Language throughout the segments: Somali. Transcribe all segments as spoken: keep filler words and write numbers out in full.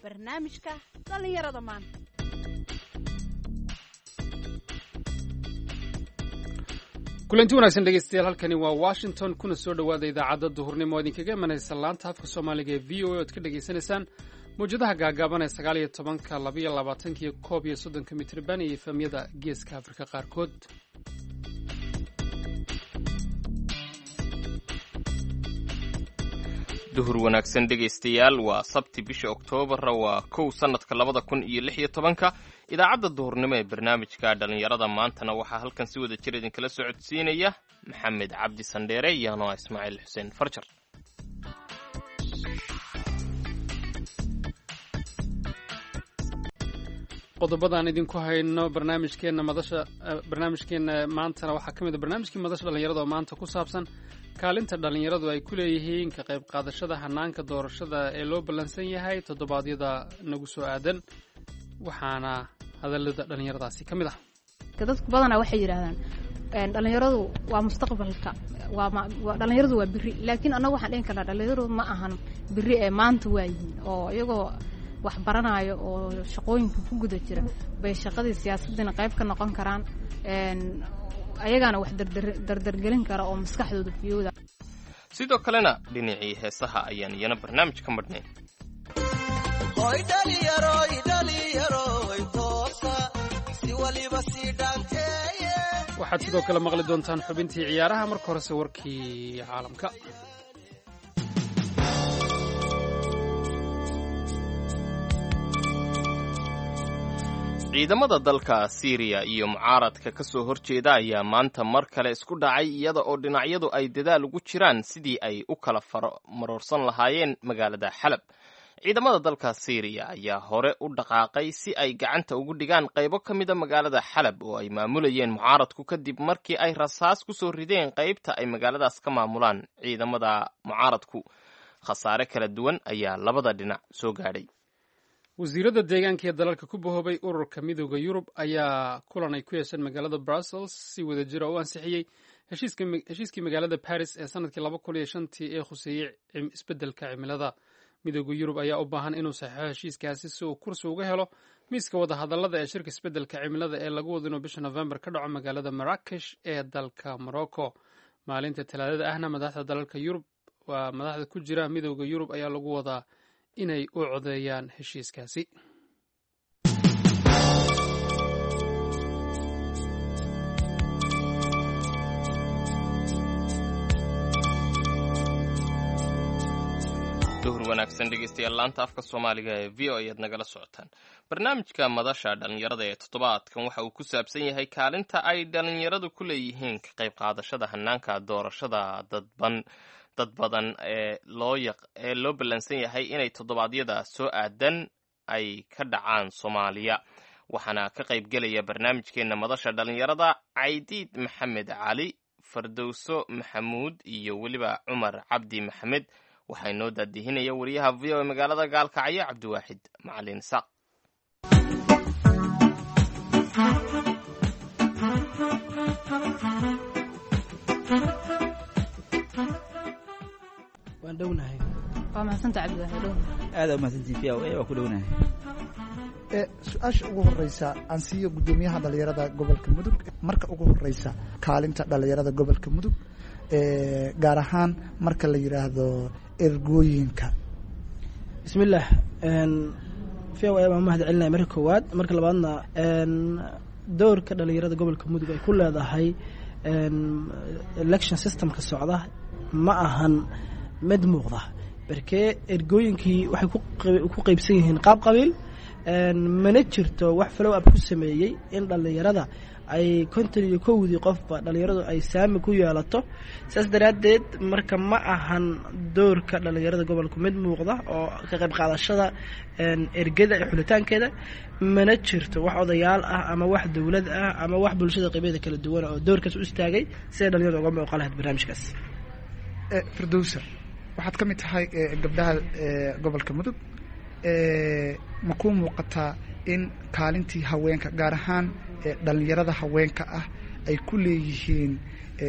barnaamijka dhallinyarada maanta. kulanti wanaagsan dhegeystayaal, halkani waa Washington, kuna soo dhawaada idaacadda duhurnimo oo idinkaga imanaysa laanta afka Soomaaliga ee V O A ood ka dhageysanaysaan mawjadaha gaagaaban ee sagaal iyo tobanka, laba iyo labaatanka iyo koob iyo soddonka mitirban iyo efemyada geeska Afrika qaarkood. duhur wanaagsan dhegaystayaal, waa sabti bisha Oktoobar, waa kow sanadka labada kun iyo lix iyo tobanka. idaacadda duhurnimo ee barnaamijka dhalinyarada maantana waxaa halkan si wada jir idinkala soo codsiinaya Maxamed Cabdi Sandheere iyo anoo Ismaaciil Xuseen Farjar. qodobadaan idinku hayno barnaamijkeena madasha barnaamijkeena maantana waxaa ka mid ah barnaamijkii madasha dhalinyarada oo maanta ku saabsan kaalinta dhalinyaradu ay ku leeyihiin ka qayb qaadashada hanaanka doorashada ee loo ballansan yahay toddobaadyada nagu soo aadan, waxaana hadallada dhalinyaradaasi ka mid ah. dadku badanaa waxay yidhaahdaan dhalinyaradu waa mustaqbalka, waa dhalinyaradu waa biri, laakiin annagu waxaan dhihin karnaa dhalinyaradu ma ahan biri ee maanta waayihiin, oo iyagoo wax baranayo oo shaqooyinka ku guda jira bay shaqadii siyaasaddiina qayb ka noqon karaan, ayagaana wax dardargelin kara oo maskaxdooda fiyooda. sidoo kalena dhinacii heesaha ayaan iyana barnaamij ka madhnayn. waxaad sidoo kale maqli doontaan xubintii ciyaaraha, marka horese warkii caalamka. ciidamada dalka Syria iyo mucaaradka ka soo horjeeda ayaa maanta mar kale isku dhacay, iyada oo dhinacyadu ay dadaal ugu jiraan sidii ay u kala maroorsan lahaayeen magaalada Xalab. ciidamada dalka Syria ayaa hore u dhaqaaqay si ay gacanta ugu dhigaan qaybo ka mid a magaalada Xalab oo ay maamulayeen mucaaradku kadib markii ay rasaas ku soo rideen qaybta ay magaaladaas ka maamulaan ciidamada mucaaradku. khasaare kala duwan ayaa labada dhinac soo gaadhay. wasiirada deegaanka ee dalalka ku bahoobay ururka midooda Yurub ayaa kulan ay ku yeesheen magaalada Brussels si wada jir oo ansixiyay heshiiskii magaalada Paris ee sanadkii laba kun iyo shantii ee khuseeyay isbeddelka cimilada. midooda Yurub ayaa u baahan inuu saxiixo heshiiskaasi si uu kursi uga helo miiska wada hadallada ee shirka isbeddelka cimilada ee lagu wado inuu bisha November ka dhaco magaalada Marrakesh ee dalka Morocco. maalinta Talaadada ahna madaxda dalalka Yurub waa madaxda ku jira midooda Yurub ayaa lagu wadaa inay u codeeyaan heshiiskaasi. duhur wanaagsan dhegeystayaal, laanta afka Soomaaliga ee V O A ayaad nagala socotaan. barnaamijka madasha dhalinyarada ee toddobaadkan waxa uu ku saabsan yahay kaalinta ay dhalinyaradu ku leeyihiin ka qayb qaadashada hanaanka doorashada dadban dad badan ee loo yaq ee loo ballansan yahay inay toddobaadyada soo aadan ay ka dhacaan Soomaaliya. waxaana ka qayb gelaya barnaamijkeena madasha dhalinyarada Caydiid Maxamed Cali, Fardowso Maxamuud iyo weliba Cumar Cabdi Maxamed. waxay noo daadihinaya wariyaha V O A magaalada Gaalkacyo Cabdiwaaxid Macalin Saaq. waan dhownahay. waa mahadsantahay Cabdiwaaxid. aad u mahadsantihiin V O A, waa ku dhownahay. ee su-aasha ugu horeysa aan siiyo gudoomiyaha dhalinyarada gobolka Mudug. marka ugu horeysa kaalinta dhalinyarada gobolka Mudug ee gaar ahaan marka la yiraahdo ergooyinka. bismillaah, een V O A ma mahad celinay marka koowaad. marka labaadna een doorka dhalinyarada gobolka Mudug ay ku leedahay een election system ka socda ma ahan mid muuqda, barkee ergooyinkii waxay ku qaybsan yihiin qaab qabiil. een mana jirto wax follow up ku sameeyay in dhalinyarada ay konton iyo kowdii qofba dhalinyaradu ay saami ku yeelato. saas daraadeed marka ma ahan doorka dhalinyarada gobolka mid muuqda oo ka qayb qaadashada ergada ee xulitaankeeda. mana jirto wax odayaal ah ama wax dawlad ah ama wax bulshada qaybadeeda kala duwan oo doorkaas u istaagay si ay dhalinyaradu uga muuqan lahayd barnaamijkaas. ee Firdowsa, waxaad ka mid tahay gabdhaha gobolka Mudug. ee ma ku muuqataa in kaalintii haweenka gaar ahaan dhalinyarada haweenka ah ay ku leeyihiin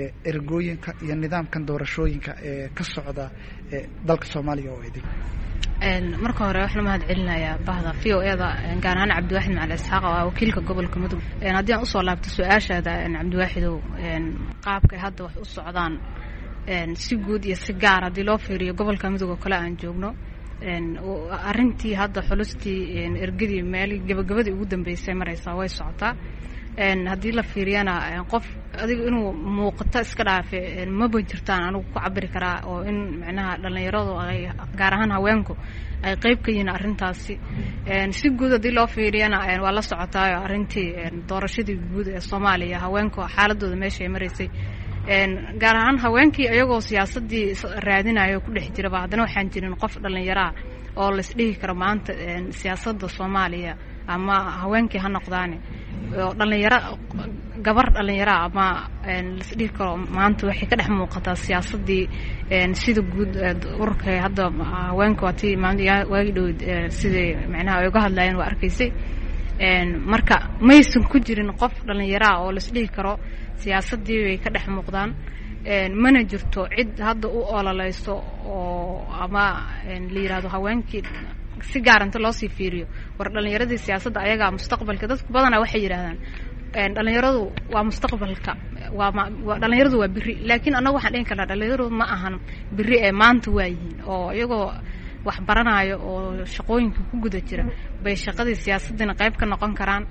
ergooyinka iyo nidaamkan doorashooyinka ee ka socda dalka Soomaaliya oo idin? marka hore waxaan mahad celinayaa bahda V O A da gaar ahaan Cabdiwaaxid Macalin Isxaaq oo wakiilka gobolka Mudug haddii aan usoo laabto su-aashaada Cabdiwaaxidow qaabka hadda wax u socdaan si guud iyo si gaar haddii loo fiiriyo gobolka Mudug oo kale aan joogno arrintii hadda xulustii ergadii meel gabagabadii ugu dambeysay maraysaa way socotaa haddii la fiiriyana qof adiga inuu muuqato iska dhaafe maba jirtaan anigu ku cabiri karaa oo in macnaha dhalinyaradu ay gaar ahaan haweenku ay qayb ka yihiin arrintaasi si guud haddii loo fiiriyana waa la socotaayo arrintii doorashadii guud ee Soomaaliya haweenku xaaladooda meesha ay maraysay gaar ahaan haweenkii iyagoo siyaasadii raadinayo ku dhex jiraba haddana waxaan jirin qof dhalinyaro ah oo la isdhihi karo maanta siyaasadda Soomaaliya ama haweenkii ha noqdaan oo dhalinyaro gabar dhalinyaro ama la isdhihi karo maanta waxay ka dhex muuqataa siyaasadii sida guud ururka hadda haweenku watii waagi dhow sidii macnaha ay uga hadlayeen waa arkaysay marka maysan ku jirin qof dhalinyaro ah oo la isdhihi karo siyaasadii way ka dhex muuqdaan mana jirto cid hadda u ololeyso oo ama la yiraahdo haweenkii si gaar inta loo sii fiiriyo war dhalinyaradii siyaasadda ayaga mustaqbalka dadku badanaa waxay yiraahdaan dhalinyaradu waa mustaqbalka waa dhalinyaradu waa biri laakiin anagu waxaan dhihin karnaa dhalinyaradu ma ahan biri ee maanta waa yihiin oo iyagoo wax baranayo oo shaqooyinka ku guda jira bay shaqadii siyaasadina qayb ka noqon karaan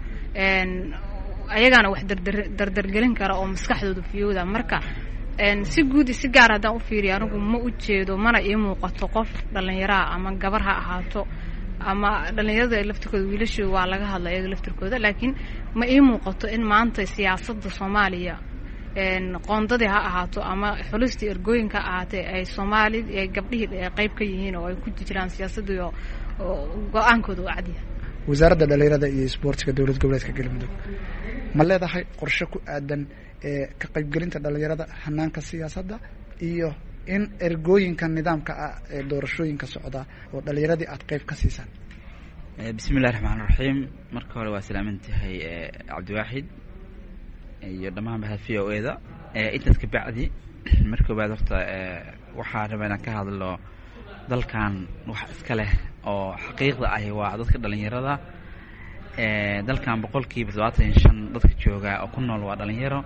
ayagana wax dardargelin kara oo maskaxdooda fiyooda marka si guud si gaar haddaan u fiiriyo anigu ma u jeedo mana ii muuqato qof dhalinyaro ama gabar ha ahaato ama dhalinyarada laftirkooda wiilashu waa laga hadlay iyaga laftirkooda laakiin ma ii muuqato in maanta siyaasadda Soomaaliya qoondadii ha ahaato ama xulistii ergooyinka ahaatee ay Soomaali ay gabdhihii qayb ka yihiin oo ay ku jiraan siyaasadda iyo go'aankooda u cadiya wasaaradda dhalinyarada iyo isboortiga dowlad goboleedka Galmudug ma leedahay qorshe ku aadan ee ka qaybgelinta dhalinyarada hanaanka siyaasadda iyo in ergooyinka nidaamka ah ee doorashooyinka socda oo dhalinyaradii aad qayb ka siisaan bismillaahir rahmaanir rahiim marka hore waa salaamantahay Cabdiwaaxid iyo dhammaan bahda V O A da intaas ka bacdi marka baad horta waxa rabaan ka hadlo dalkan wax iska leh oo xaqiiqda ah waa dadka dhalinyarada ee dalkan boqolkiiba todobaatan iyo shan dadka jooga oo ku nool waa dhalinyaro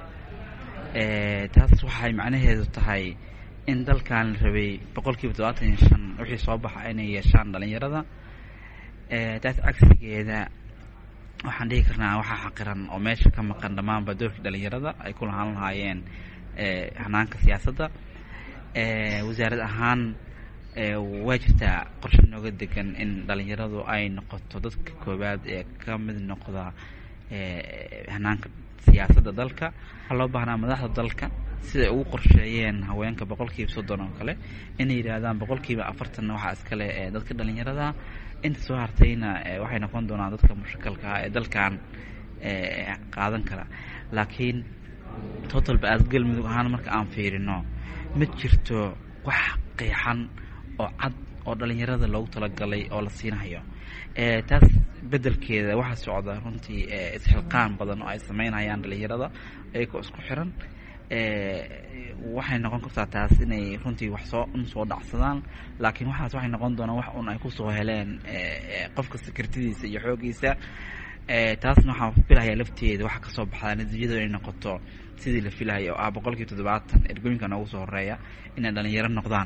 ee taas waxay macnaheedu tahay in dalkan rabay boqolkiiba todobaatan iyo shan wixii soo baxay inay yeeshaan dhalinyarada ee taas cagsigeeda waxaan dhihi karnaa waxa xaqiran oo meesha ka maqan dhamaanba doorka dhalinyarada ay ku lahaan lahaayeen ee hanaanka siyaasadda ee wasaarad ahaan ee waa jirtaa qorshe nooga degan in dhalinyaradu ay noqoto dadka koobaad ee ka mid noqda ee hanaanka siyaasadda dalka waxaa loo baahnaa madaxda dalka siday ugu qorsheeyeen haweenka boqolkiiba soddon oo kale inay yidhaahdaan boqolkiiba afartan waxaa iskale ee dadka dhalinyarada inta soo hartayna waxay noqon doonaan dadka mushakilka ah ee dalkan ee qaadan kara laakiin total ba as Galmudug ahaan marka aan fiirino ma jirto wax qeexan oo cad oo dhalinyarada loogu talagalay oo la siinayo ee taas bedelkeeda waxa socda runtii isxilqaan badan oo ay sameynayaan dhalinyarada ay ku isku xiran ee waxay noqon kartaa taas inay runtii wax soo un soo dhacsadaan laakiin waxaas waxay noqon doonaan wax un ay ku soo heleen ee qofka secretariisa iyo xoogiisa ee taasna waxaan filayaa lafteeda waxa ka soo baxda natiijada inay noqoto sidii la filayo oo ah boqolkiiba toddobaatan ergooyinka ugu soo horeeya inay dhalinyaro noqdaan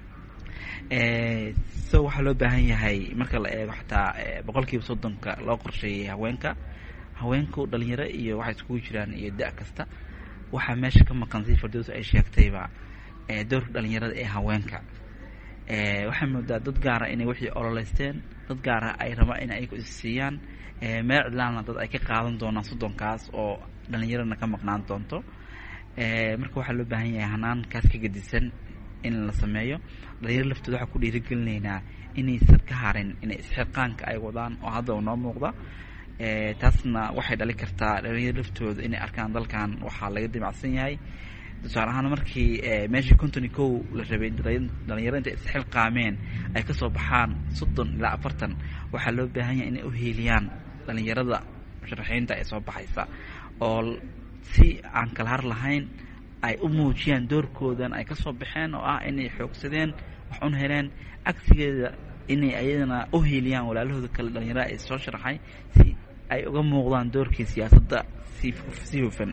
ee soo waxa loo baahan yahay marka la eego xataa boqolkiiba soddonka loo qorsheeyay haweenka haweenku dhalinyaro iyo waxa isku jiraan iyo da' kasta waxa meesha ka maqan si fardoos ay sheegtayba ee door dhalinyarada ee haweenka ee waxa moodaa dad gaar ah inay wixii ololeysteen dad gaar ah ay rabaan in ay ku siiyaan ee meel cidlaana dad ay ka qaadan doonaan soddonkaas oo dhalinyarada ka maqnaan doonto ee marka waxa loo baahan yahay hanaankaas ka gedisan in la sameeyo dhalinyarada laftooda waxa ku dhiirigelinaynaa inay sad ka harin inay isxilqaanka ay wadaan oo hadda noo muuqda ee taasna waxay dhali kartaa dhalinyarada laftooda inay arkaan dalkan waxa laga dimacsan yahay tusaale ahaan markii meeshii konton iyo kow la rabay dhalinyarada inta isxilqaameen ay ka soo baxaan soddon ilaa afartan waxaa loo baahan yahay inay u heeliyaan dhalinyarada musharaxiinta ee soo baxaysa oo si aan kala har lahayn ay u muujiyaan doorkoodan ay ka soo baxeen oo ah inay xoogsadeen wax un heleen cagsigeeda inay ayadana u hiiliyaan walaalahooda kale dhalinyarada ay soo sharaxay si ay uga muuqdaan doorkii siyaasadda si si hufan.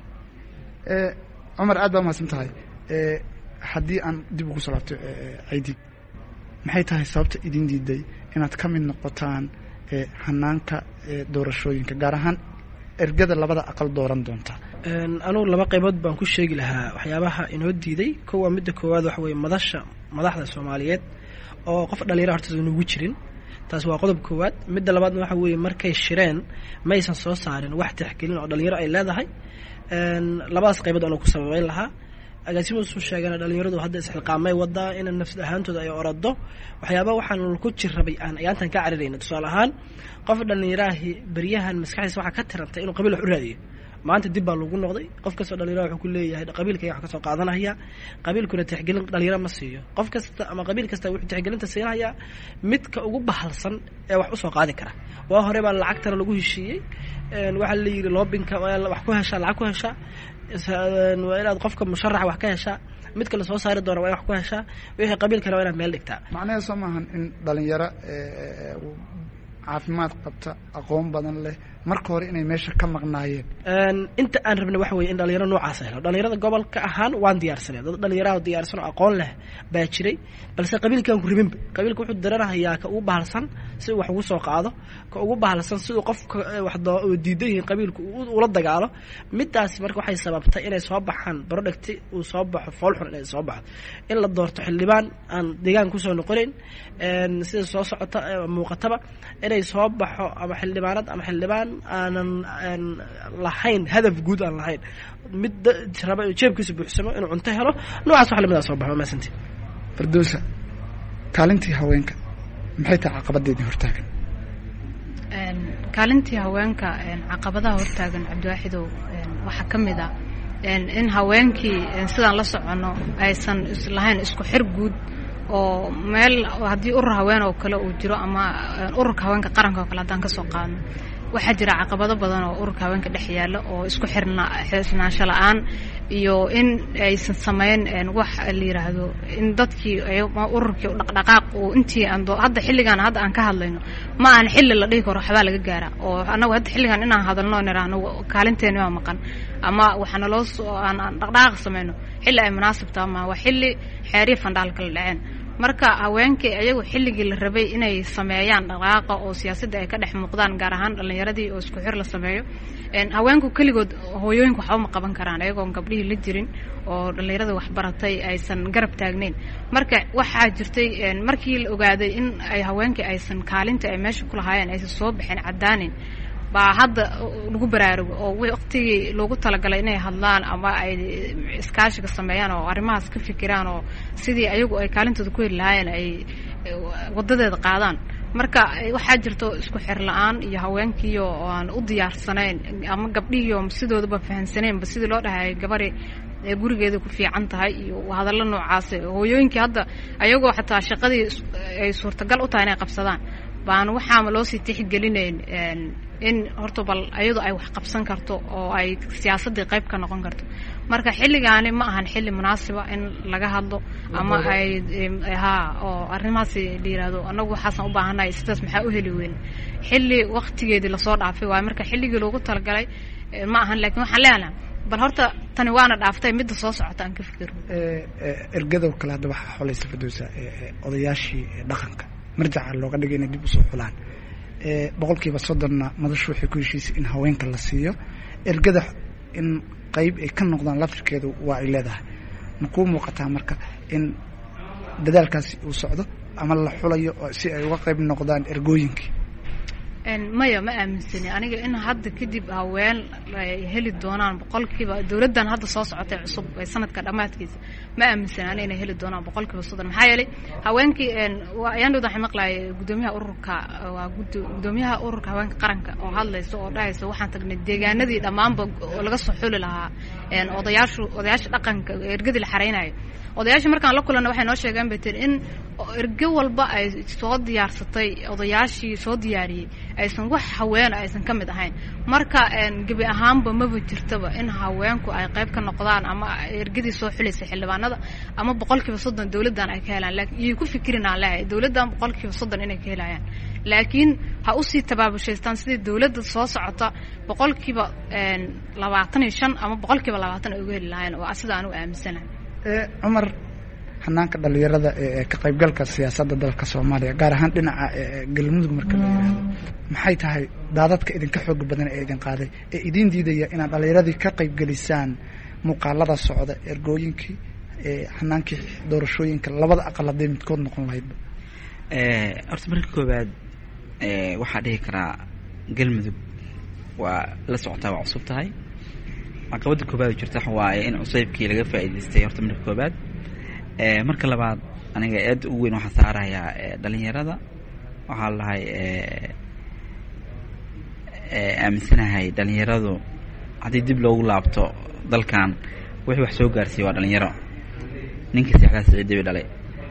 cumar aad baa mahadsan tahay. haddii aan dib ugu soo laabto Ciidi, maxay tahay sababta idin diiday inaad ka mid noqotaan hanaanka doorashooyinka gaar ahaan ergada labada aqal dooran doonta? anugu laba qaybood baan ku sheegi lahaa waxyaabaha inoo diiday. kow waa midda koowaad waxa weeye madasha madaxda Soomaaliyeed oo qof dhalinyaro hortooda nugu jirin, taas waa qodob koowaad. midda labaadna waxa weeye markay shireen ma aysan soo saarin wax tixgelin oo dhalinyaro ay leedahay. labadaas qaybood aanu ku sababeyn lahaa. agaasimuhu sheegana dhalinyaradu hadda isxilqaamay wadaa in nafsad ahaantooda ay orado waxyaaba waxaan ku jirrabay aan ayaantan ka carirayna. tusaale ahaan qof dhalinyaraahi beriyahan maskaxdiisa waxaa ka tirantay inuu qabiil wax u raadiyo. maanta dib baa lagu noqday. qof kastoo dhalinyaro wuxuu ku leeyahay qabiilkayga wax ka soo qaadanaya, qabiilkuna tixgelin dhalinyaro ma siiyo. qof kasta ama qabiil kasta wuxuu tixgelinta siinaya midka ugu bahalsan ee wax u soo qaadi kara. waa hore baa lacagtana lagu heshiiyey. waxaa la yidhi loobinka waa wax ku heshaa lacag ku heshaa, waa inaad qofka musharaxa wax ka heshaa, midka la soo saari doona waa in wax ku heshaa, wixii qabiilkana waa inaad meel dhigtaa. macnaheedu soo maahan in dhalinyaro caafimaad qabta aqoon badan leh marka hore inay meesha ka maqnaayeen? inta aan rabnay waxa weeye in dhalinyaro noocaas helo. dhalinyarada gobolka ahaan waan diyaarsanay, dad dhalinyaraha diyaarsan oo aqoon leh baa jiray, balse qabiilkan ku ribinba. qabiilka wuxuu daranayaa ka ugu bahalsan si uu wax ugu soo qaado, ka ugu bahalsan si uu qofka wax diidan yihiin qabiilku ula dagaalo. midaas marka waxay sababtay inay soo baxaan product uu soo baxo foolxun inay soo baxdo, in la doorto xildhibaan aan deegaan kusoo noqonayn sida soo socota muuqataba, inay soo baxo ama xildhibaanad ama xildhibaan aanan lahayn hadaf guud aan lahayn, mid raba jeebkiisa buuxsamo inuu cunto helo. noocaas wax lamida soo baxo. maasanti Firdowsa, kaalintii haweenka maxay tahay caqabadeedii hortaagan? kaalintii haweenka caqabadaha hortaagan Cabdiwaaxidow waxaa ka mid ah in haweenkii sidaan la socono aysan islahayn isku xir guud oo meel haddii urur haween oo kale uu jiro ama ururka haweenka qaranka oo kale haddaan ka soo qaadno, waxaa jira caqabado badan oo ururka haweenka dhex yaalla oo isku xirna xirnaansho la'aan iyo in aysan samayn wax la yiraahdo in dadkii ururkii dhaqdhaqaaq oo intii aan hadda xilligan hadda aan ka hadlayno ma aan xilli la dhihi karo waxbaa laga gaara. oo anagu hadda xilligan inaan hadalno niraahno kaalinteena waa maqan ama waxaana loo aan dhaqdhaqaaq samayno xilli ay munaasib tahay ama waa xilli xeeriyo fandaalka la dhaceen. marka haweenkii ayagu xilligii la rabay inay sameeyaan dhaqaaqa oo siyaasadda ay ka dhex muuqdaan, gaar ahaan dhalinyaradii oo isku xir la sameeyo. haweenku keligood hooyooyinku waxba ma qaban karaan ayagoon gabdhihii la jirin oo dhalinyarada waxbaratay aysan garab taagnayn. marka waxaa jirtay markii la ogaaday in ay haweenkii aysan kaalinta ay meesha ku lahaayeen aysan soo bixin caddaanin baa hadda lagu baraarugo oo waqtigii loogu talagalay inay hadlaan ama ay iskaashiga sameeyaan oo arrimahaas ka fikiraan oo sidii ayagu ay kaalintooda ku heli lahaayeen ay wadadeeda qaadaan. marka waxaa jirto isku xir la'aan iyo haweenkii oo aan u diyaarsanayn ama gabdhihii oo sidoodaba fahansaneenba sidii loo dhahay gabari ee gurigeeda ku fiican tahay iyo hadallo noocaas. hooyooyinkii hadda ayagoo xataa shaqadii ay suurtagal u tahay inay qabsadaan baan waxaama loo sii tixgelinayn in horta bal ayadu ay wax qabsan karto oo ay siyaasadii qayb ka noqon karto. marka xilligaani ma ahan xilli munaasiba in laga hadlo ama ay ha oo arrimahaas la yiraahdo anagu waxaan u baahanahay sidaas maxaa u heli weyn xilli waqtigeedii la soo dhaafay. waa marka xilligii loogu talagalay ma ahan, laakiin waxaan leenahay bal horta tani waana dhaaftay midda soo socota aan ka fikirno. ergada kale hadda waxaa xolaysa Firdowsa odayaashii dhaqanka marjaca looga dhigay inay dib u soo xulaan. boqolkiiba soddonna madashu waxay ku heshiisay in haweenka la siiyo. ergada in qayb ay ka noqdaan laftirkeedu waa ay leedahay. ma kuu muuqataa marka in dadaalkaasi uu socdo ama la xulayo si ay uga qayb noqdaan ergooyinkii? maya ma aaminsani aniga in hadda kadib haween ay heli doonaan boqolkiiba dawladdan hadda soo socotay cusub ee sanadka dhammaadkiisa ma aaminsani aniga inay heli doonaan boqolkiiba soddon. maxaa yeelay haweenkii ayaan dhowda waxay maqlaayay gudoomiyaha ururka waa gudoomiyaha ururka haweenka qaranka oo hadlaysa oo dhahaysa waxaan tagnay deegaanadii dhammaanba laga soo xuli lahaa odayaashu odayaasha dhaqanka ergadii la xareynayo. odayaasha markaan la kulanna waxay noo sheegeen bay tiri in erge walba ay soo diyaarsatay odayaashii soo diyaariyey aysan wax haween aysan ka mid ahayn marka gebi ahaanba maba jirtaba in haweenku ay qayb ka noqdaan ama ergadii soo xulaysa xildhibaanada ama boqolkiiba soddon dawladdan ay ka helaan laakiin iyo ku fikirina leeyahay dawladdan boqolkiiba soddon inay ka helayaan laakiin ha u sii tabaabushaystaan sidii dawladda soo socota boqolkiiba labaatan iyo shan ama boqolkiiba labaatan ay uga heli lahayn oo sida aan u aaminsanahay cumar hanaanka dhalinyarada ee ka qaybgalka siyaasadda dalka Soomaaliya gaar ahaan dhinaca galmudug marka la yiraahdo maxay tahay daadadka idinka xoog badan ee idin qaaday ee idin diidaya inaad dhalinyaradii ka qaybgalisaan muuqaalada socda ergooyinkii ee hanaankii doorashooyinka labada aqaladeed midkood noqon lahayd ee horta marka koobaad ee waxa dhihi karaa galmudug waa la socotaa waa cusub tahay caqabada koobaad jirta waaye in cusaybkii laga faa'iideystay horta marka koobaad ee marka labaad aniga aad ugu weyn waxa saarayaa dhalinyarada waxa lahay ee ee aaminsanahay dhalinyaradu hadii dib loogu laabto dalkan wixii wax soo gaarsiiyay waa dhalinyaro ninka saxda Siciid dhalay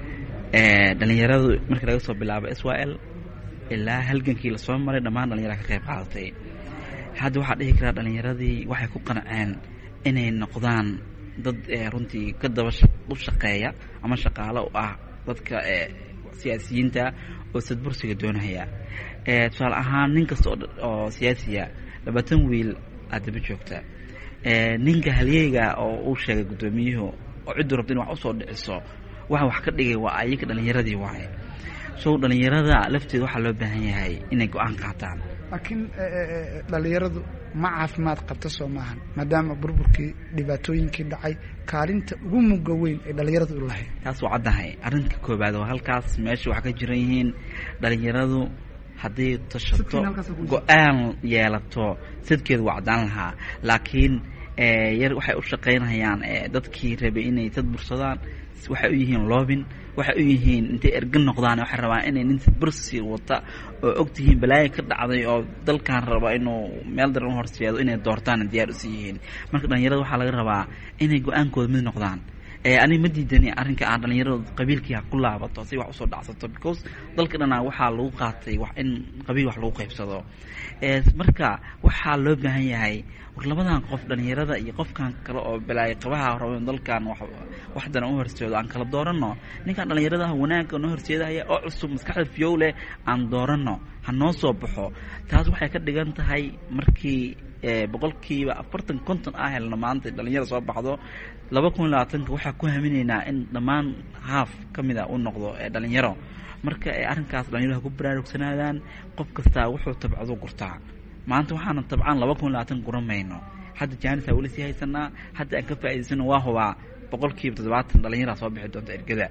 ee dhalinyaradu markii laga soo bilaabo Israel ilaa halgankii la soo maray dhamaan dhalinyarada ka qayb qaadatay hadda waxa dhihi karaa dhalinyaradii waxay ku qanceen inay noqdaan dad runtii ka daba u shaqeeya ama shaqaale u ah dadka ee siyaasiyiinta oo sadbursiga doonaya ee tusaale ahaan nin kasta oo siyaasiya labaatan wiil aad daba joogta ee ninka halyeega oo uu sheegay gudoomiyuhu oo cid rabtin wax u soo dhiciso waxa wax ka dhigay waa ayaga dhalinyaradii waay soo dhalinyarada lafteeda waxa loo baahan yahay inay go'aan qaataan laakiin dhalinyaradu ma caafimaad qabta Soomaaliya maadaama burburkii dhibaatooyinkii dhacay kaalinta ugu muga weyn ee dhalinyaradu u lahayd taas waa cadahay arrinta koobaad oo halkaas meesha wax ka jiran yihiin dhalinyaradu haddii tashato go'aan yeelato sidkeedu waa cadaan lahaa laakiin ee yar waxay u shaqeynayaan ee dadkii rabay inay dad bursadaan waxay u yihiin loobin waxay u yihiin intay ergan noqdaan waxa rabaa inay nin bursi wata oo ogtihiin balaayo ka dhacday oo dalkan raba inuu meel daran horseedo inay doortaan diyaar u siiyeen marka dhalinyarada waxa laga rabaa inay go'aankooda mid noqdaan ee ani ma diidani arrinka aan dhalinyarada qabiilkii ku laabato si wax u soo dhacsato because dalka dhana waxa lagu qaatay wax in qabiil wax lagu qaybsado ee marka waxa loo baahan yahay war labadan qof dhalinyarada iyo qofkan kale oo balaayo qabaha rabo dalkan wax waxdan u horseedo aan kala doorano ninka dhalinyarada wanaagga oo horseedaya oo cusub maskaxda fiyowle aan doorano ha noo soo baxo taas waxay ka dhigan tahay markii ee boqolkiiba afartan konton ah helna maanta dhalinyarada soo baxdo laba kun iyo labaatan waxa ku haminaynaa in dhamaan half kamida uu noqdo ee dhalinyaro marka ee arrinkaas dhalinyarada ku baraarugsanaadaan qof kasta wuxuu tabcado gurtaa maanta waxaan tabcan laba kun iyo labaatan guramayno hadda jaanisa wali si haysanaa hadda aan ka faa'iideysano waa huba boqolkiiba toddobaatan dhalinyarada soo bixi doonta ergada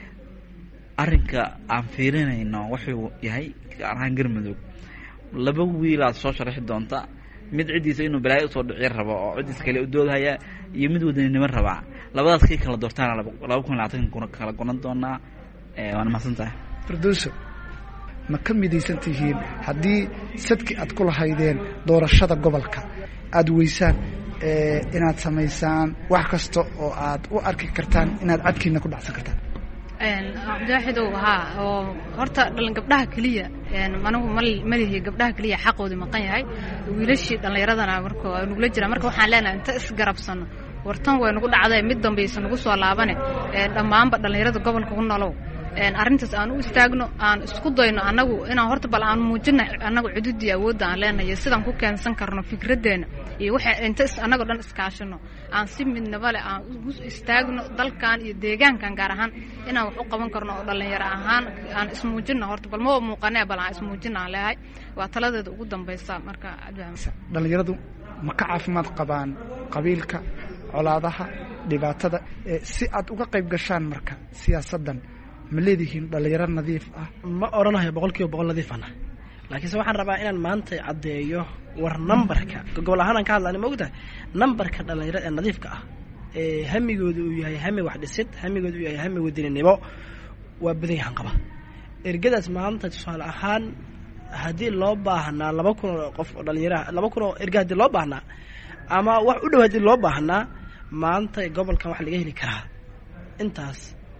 arrinka aan fiirinayno wuxuu yahay arrin garmudug laba wiil aad soo sharaxi doonta mid cidiisa inuu balaayo soo dhicir rabo oo cidiisa kale u doodaya iyo mid wadanimo raba labadaas kii kala doortaan laba kun iyo labaatan kala gonan doonaa ee waan mahadsantahay Firdawso ma ka midaysan tihiin haddii sadki aad ku lahaydeen doorashada gobolka aad weysaan ee inaad samaysaan wax kasta oo aad u arki kartaan inaad codkiina ku dhacsan kartaan een abdaaxido waxa oo horta dhalan gabdhaha kaliya een anagu malihi gabdhaha kaliya xaqooda maqan yahay wiilashii dhalinyaradana markoo ay nugula jira marka waxaan leenahay inta isgarabsano wartan way nagu dhacday mid dambaysan nagu soo laabane ee dhamaanba dhalinyarada gobolka ku noolow een arintaas aan u istaagno aan isku dayno anagu inaan horta bal aan muujino anagu cududii awood aan leenahay sidaan ku keensan karno fikradeena iyo waxa inta anagu dhan iskaashano aan si midnaba leh aan u istaagno dalkan iyo deegaankan gaar ahaan inaan wax u qaban karno oo dhalinyaro ahaan aan ismuujino horta bal ma muuqanay bal aan ismuujino leeyahay waa taladeeda ugu dambaysa marka dhalinyaradu ma ka caafimaad qabaan qabiilka colaadaha dhibaatada si aad uga qayb gashaan marka siyaasadan ma leedihiin dhalinyaro nadiif ah ma oranayo boqolkiiba boqol nadiif ah laakiin waxaan rabaa inaan maanta cadeeyo war numberka gobol ahaan ka hadlaanay moogta numberka dhalinyarada ee nadiifka ah ee hamigoodu uu yahay hami wax dhisid hamigoodu uu yahay hami wadaninimo waa badan yahan qaba ergadaas maanta tusaale ahaan haddii loo baahnaa laba kun oo qof oo dhalinyaro laba kun oo erga haddii loo baahnaa ama wax u dhow haddii loo baahnaa maanta gobolkan wax laga heli karaa intaas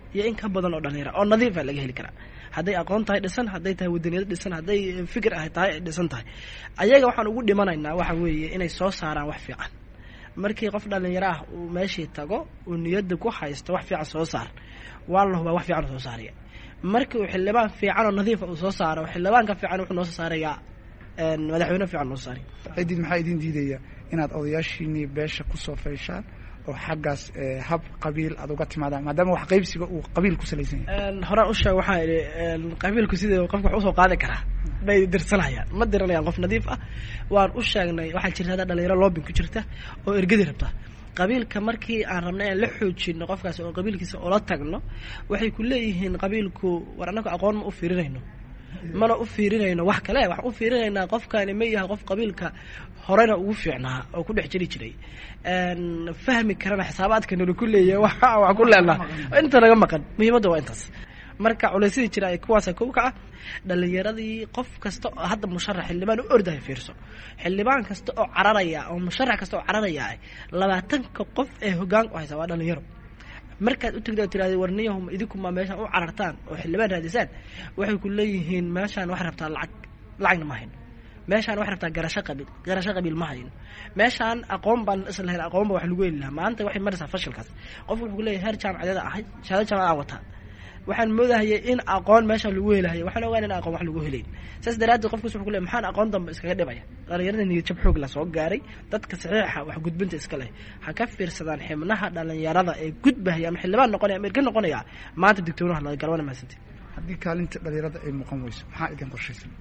iyo in ka badan oo dhalinyaro oo nadiifa laga heli karaa hadday aqoon tahay dhisan hadday tahay wadaniyad dhisan hadday fikir ah tahay ay dhisan tahay ayaga waxaan ugu dhimanaynaa waxa weeye inay soo saaraan wax fiican markii qof dhalinyaro ah uu meeshii tago uu niyadda ku haysto wax fiican soo saar waa la hubaa wax fiican soo saaraya markii uu xildhibaan fiican oo nadiif uu soo saaro xildhibaanka fiican wuxuu noo soo saarayaa madaxweyne fiican noo saari ciidid maxaa idin diidaya inaad odayaashiinii beesha kusoo fayshaan oo xaggaas hab qabiil aad uga timaadaan maadaama wax qaybsiga uu qabiil ku salaysan yahay horaan u sheeg waxaa idhi qabiilku sidii qofka wax usoo qaadi karaa bay dirsanayaan ma diranayaan qof nadiif ah waan u sheegnay waxaa jirta hadda dhalinyaro loobin ku jirta oo ergadi rabta qabiilka markii aan rabnay aan la xoojino qofkaasi oo qabiilkiisa oola tagno waxay ku leeyihiin qabiilku war annagu aqoon ma u fiirinayno mana u fiirinayno wax kale wax u fiirinaynaa qofkaani ma yahay qof qabiilka horena ugu fiicnaa oo ku dhex jiri jiray fahmi karana xisaabaadka nala ku leeyahay wax wax ku leenaa inta naga maqan muhiimadda waa intaas marka culaysyadii jira ay kuwaasa kow ka ah dhalinyaradii qof kasta oo hadda musharax xildhibaan u ordahay fiirso xildhibaan kasta oo cararaya oo musharax kasta oo cararaya labaatanka qof ee hoggaan u haysa waa dhalinyaro markaad u tagto tiraahdo warniyahum idinkuma meeshaan u carartaan oo xildhibaan raadisaan waxay ku leeyihiin meeshaan wax rabtaa lacag lacagna ma hayno meeshaan wax rabtaa garasho qabiil garasho qabiil ma hayno meeshaan aqoon baan isla lahayn aqoon baa wax lagu heli lahaa maanta waxay maraysaa fashilkaas qofku wuxuu leeyahay heer jaamacadeeda ahay shahaado jaamacad aan wataa waxaan moodahayay in aqoon meesha lagu helayo waxaan ogaan in aqoon wax lagu helayn saas daraaddeed qofkaas wuxuu ku leeyahay maxaan aqoon dambe iskaga dhibaya dhalinyarada niyad jab xoog la soo gaaray dadka saxiixa wax gudbinta iska leh ha ka fiirsadaan xibnaha dhalinyarada ee gudbahaya ama xildhibaan noqonaya ama erga noqonaya maanta digtoonaha laga galwana maasante haddii kaalinta dhalinyarada ay muuqan weyso maxaa idin qorshaysan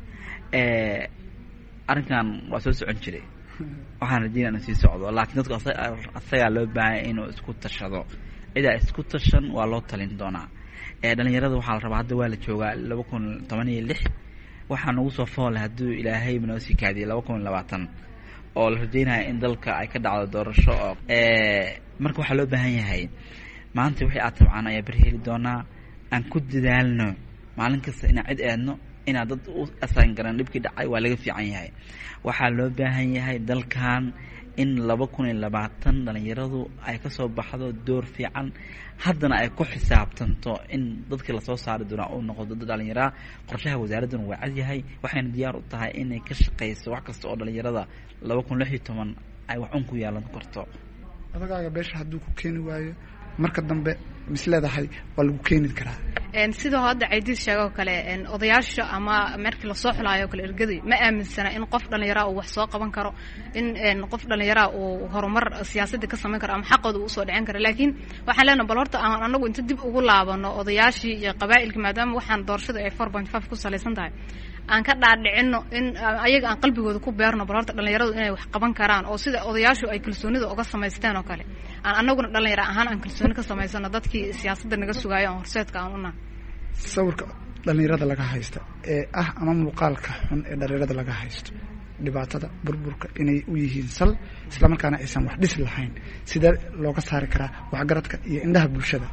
arrinkan waa soo socon jiray waxaan rajeynaa inuu sii socdo laakiin dadku asagaa loo baahanya inuu isku tashado cidaa isku tashan waa loo talin doonaa dhalinyarada waxaa la rabaa hadda waa la joogaa laba kun toban iyo lix waxaa nagu soo foolay hadduu ilaahay noo sii kaadiyay laba kun iyo labaatan oo la rajeynaya in dalka ay ka dhacdo doorasho oo marka waxaa loo baahan yahay maanta wixii aad tabcaan ayaa beri heli doonaa aan ku dadaalno maalin kasta inaan cid eedno inaad dad u asaan garan dhibkii dhacay waa laga fiican yahay waxaa loo baahan yahay dalkan in laba kun iyo labaatan dhalinyaradu ay ka soo baxdo door fiican haddana ay ku xisaabtanto in dadkii lasoo saari doonaa uu noqdo dad dhalinyaraa qorshaha wasaaradduna waa cad yahay waxayna diyaar u tahay inay ka shaqayso wax kasta oo dhalinyarada laba kun lix iyo toban ay wax un ku yeelan karto adagaaga beesha hadduu ku keeni waayo marka dambe misleedahay waa lagu keeni karaa sidoo hadda caydiis sheegoo kale odayaasha ama markii lasoo xulaayo o kale ergadii ma aaminsana in qof dhallinyaraa uu wax soo qaban karo in qof dhallinyaraa uu horumar siyaasadda ka samayn karo ama xaqooda uu usoo dhicin karo laakiin waxaan leenahay bal horta aan anagu inta dib ugu laabano odayaashii iyo qabaa'ilkii maadaama waxaan doorashada ay four point five ku salaysan tahay aan ka dhaadhicino in ayaga aan qalbigooda ku beerno bal horta dhallinyaradu inay wax qaban karaan oo sida odayaashu ay kalsoonida uga samaysteen oo kale aan anaguna dhallinyaro ahaan aan kalsooni ka samaysano dadkii siyaasadda naga sugaayo aan horseedka aan una sawirka dhalinyarada laga haysta ee ah ama muuqaalka xun ee dhalinyarada laga haysto dhibaatada burburka inay u yihiin sal islamarkaana aysan wax dhis lahayn sidee looga saari karaa waxgaradka iyo indhaha bulshada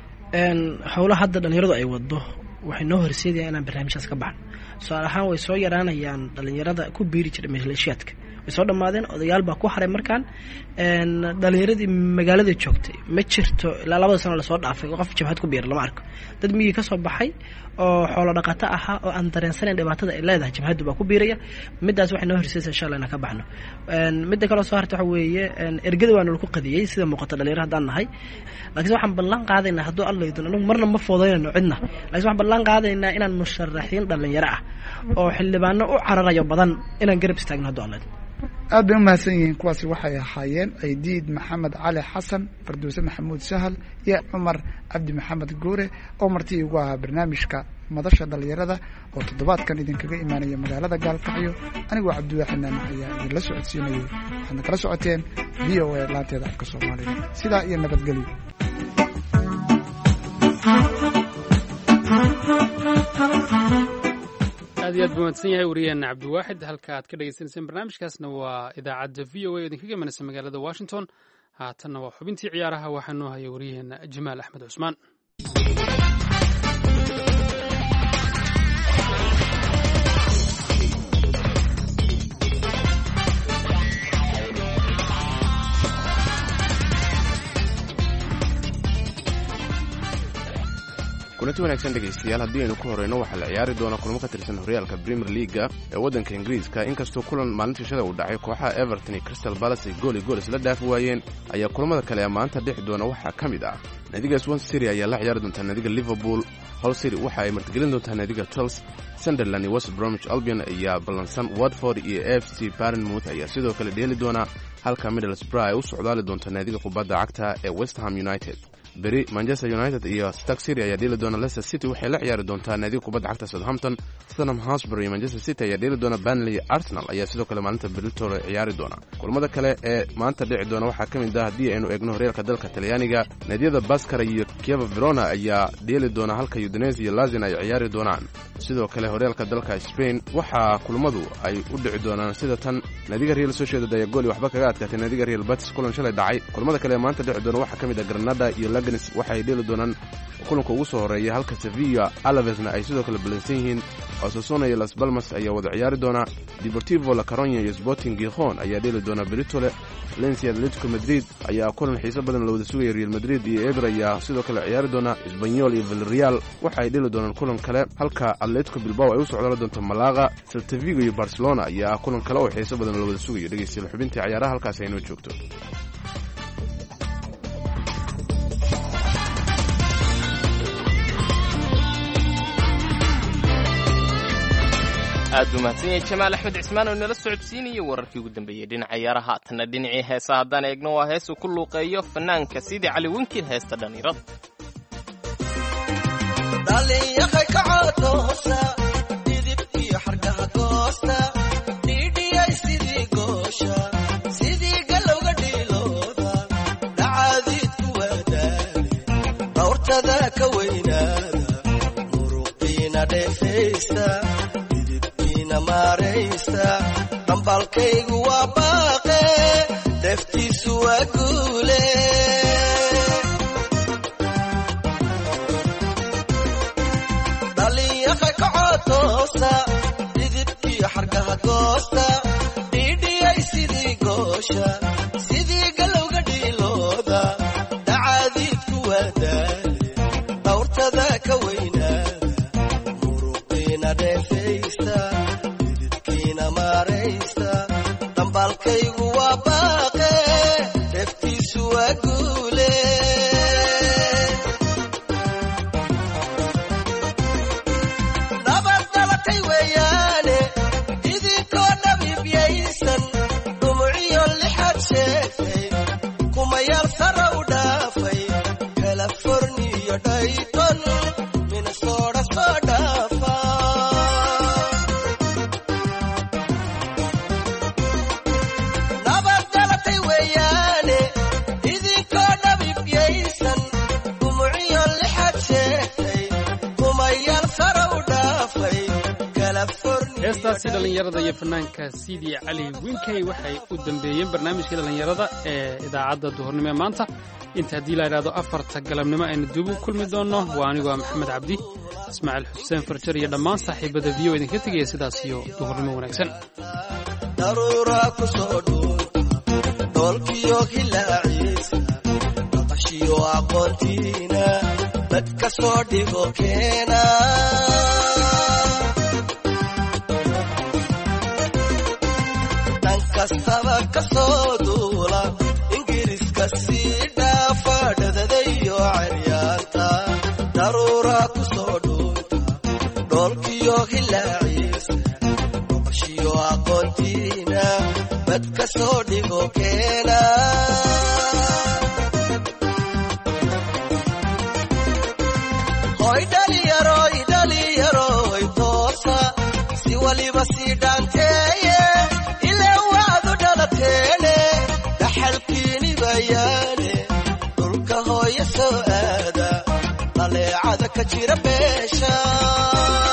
howlaha hadda dhalinyaradu ay wado waxay noo horseedayaan inaan barnaamijyaas ka baxno tusaale ahaan way soo yaraanayaan dhalinyarada ku biiri jiray maleeshiyaadka way soo dhammaadeen odayaal baa ku haray markaan dhalinyaradii magaalada joogtay ma jirto ilaa labada sano lasoo dhaafay qof jabhad ku biira lama arko dad miyii ka soo baxay oo xoolo dhaqato ahaa oo aan dareensanayn dhibaatada ay leedahay jabhaddu baa ku biiraya middaas waxay noo horseedaysaa insha allah inaan ka baxno midda kaloo soo harta waxa weeye ergada waa nalaku qadiyey sida muuqata dhalinyaro haddaan nahay laakiin waxaan ballan qaadaynaa hadduu allaydun anagu marna ma foodaynayno cidna laakiin waxaan ballan qaadaynaa inaan musharaxiin dhalinyaro ah oo xildhibaano u cararayo badan inaan garab istaagno hadduu allaydun aad bay u mahadsan yihiin kuwaasi waxay ahaayeen ciidiid maxamed cali xasan farduuse maxamuud sahal iyo cumar cabdi maxamed guure oo marti igu ahaa barnaamijka madasha dhalinyarada oo toddobaadkan idinkaga imaanaya magaalada gaalkacyo anigoo cabdiwaaxid naani ayaa idinla socodsiinayay waxaadna kala socoteen v o a laanteeda afka soomaaliya sidaa iyo nabadgelyo aad iyo aad buu mahadsan yahay wariyaheena cabdiwaaxid halka aad ka dhegeysaneyseen barnaamijkaasna waa idaacadda v o a oo idinkaga imanaysa magaalada washington haatanna waa xubintii ciyaaraha waxaa noo haya wariyaheena jamaal axmed cusmaan kulanti wanaagsan dhegaystayaal haddii aynu ku horeyno waxaa la ciyaari doona kulamo ka tirsan horyaalka Premier League ee waddanka Ingiriiska inkastoo kulan maalintii shada uu dhacay kooxaha Everton iyo Crystal Palace ay gool iyo gool isla dhaafi waayeen ayaa kulamada kale ee maanta dhexi doona waxaa ka mid ah naadiga Swansea City ayaa la ciyaari doonta naadiga Liverpool, Hull City waxa ay martigelin doontaa naadiga Chelsea, Sunderland iyo West Bromwich Albion ayaa ballansan, Watford iyo A F C Bournemouth ayaa sidoo kale dheeli doona halka Middlesbrough ay u socdaali doonta naadiga kubadda cagta ee West Ham United. beri Manchester United iyo Stoke City ayaa dheeli doona, Leicester City waxay la ciyaari doontaa naadiga kubadda cagta Southampton, Tottenham Hotspur iyo Manchester City ayaa dheeli doona, Burnley Arsenal ayaa sidoo kale maalinta Brentford ciyaari doona. kulamada kale ee maanta dhici doona waxaa ka mid ah haddii aynu eegno horyaalka dalka Talyaaniga, naadiyada Baskara iyo Chievo Verona ayaa dheeli doona halka Udinese iyo Lazio ay ciyaari doonaan. sidoo kale horyaalka dalka Spain waxaa kulamadu ay u dhici doonaan sida tan naadiga Real Sociedad ayaa gool waxba kaga adkaatay naadiga Real Betis kulan shalay dhacay. kulamada kale ee maanta dhici doona waxaa ka mid ah Granada iyo Leganes waxay dheeli doonaan kulanka ugu soo horeeya halka Sevilla Alavesna ay sidoo kale balansan yihiin. Osasuna iyo Las Palmas ayaa wada ciyaari doona, Deportivo La Coruña iyo Sporting Gijón ayaa dheeli doona Britole, Valencia Atletico Madrid ayaa kulan xiiso badan la wada sugaya, Real Madrid iyo Eibar ayaa sidoo kale ciyaari doona, Espanyol iyo Villarreal waxay dheeli doonaan kulan kale halka Atletico Bilbao ay u socdaan doonto Malaga, Celta Vigo iyo Barcelona ayaa kulan kale oo xiiso badan la wada sugayo. dhegeystayaal xubintii ciyaaraha halkaas ay noo joogto. aad u mahadsan yahay Jamaal Axmed Cismaan oo nala socodsiinayay wararkii ugu dambeeyay dhinaca ciyaaraha. Haatana dhinacii heesaha haddaan eegno waa hees uu ku luuqeeyo fanaanka Sidi Cali Winkil heesta dhalinyarada. dhalinyaqay ka cootoosa didibkii xargaha goosta dhidhiyay sidii goosha sidii galowga dhiilooda dhacaadiidku wadaale dhawrtada ka weynaada muruqiina dheefaysta dambalkaygu waa baaqe deftiisu waa guule dhalinyaqa ka cootoosa didibkii xargaha goosta dhidhiyay sidii goosha sidii galowga dhiilooda dhacaadiidku waa daale dhawrtada ka weynaada muruqiina dheefaysta dambalkaygu waa baaqe deftiisu waa guule nabad dhalatay weeyaane idinkoo dhabiibyaysan dhumuciyo lixaad sheegtay kumayaal sara u dhaafay Californiya Dayton Minnesota soo dhaafa heestaasi dhalinyarada iyo fanaanka Sidi Cali Winkil waxay u dambeeyeen barnaamijka dhalinyarada ee idaacadda duhurnimo ee maanta. inta haddii la yidhaahdo afarta galabnimo aynu dib u kulmi doonno waa anigoo Maxamed Cabdi, Ismaaciil Xuseen Farjar iyo dhammaan saaxiibada V O idinka tegaya sidaas iyo duhurnimo wanaagsan. daruura ku soo dhuunta dhoolkiyo hilaaciisa maqashiyo aqoontiina dadka soo dhigo keena kastaba ka soo duula ingiriiska sii dhaafa dhadadayo caryaanta daruura ku soo dhuunta dhoolkiyo hilaaciisa maqashiyo aqoontiina dadka soo dhigo keena hoy dhaliyaroy dhaliyaroy toosa si waliba sii dhaanteeye dhaxalkiini bayaane dhulka hooya soo aada dhaleecada ka jira beesha